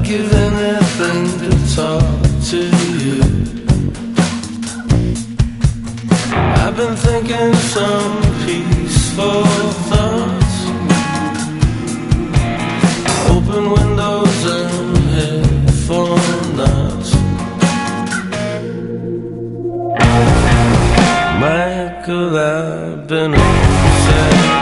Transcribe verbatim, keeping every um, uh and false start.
give anything to talk to you. I've been thinking some peaceful thoughts. Open windows and headphone knots. Michael, I've been upset.